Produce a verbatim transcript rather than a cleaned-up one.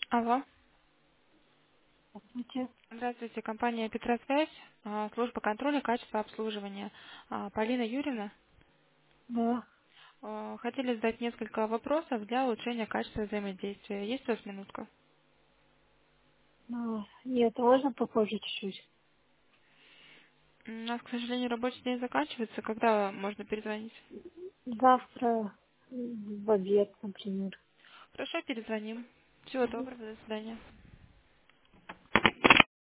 Алло. Здравствуйте. Здравствуйте, компания Петросвязь, а, служба контроля качества обслуживания. А, Полина Юрьевна, Да. а, хотели задать несколько вопросов для улучшения качества взаимодействия. Есть у вас минутка? Ну, нет, можно попозже чуть-чуть? У нас, к сожалению, рабочий день заканчивается. Когда можно перезвонить? Завтра м, в обед, например. Хорошо, перезвоним. Всего Мгм. доброго, до свидания.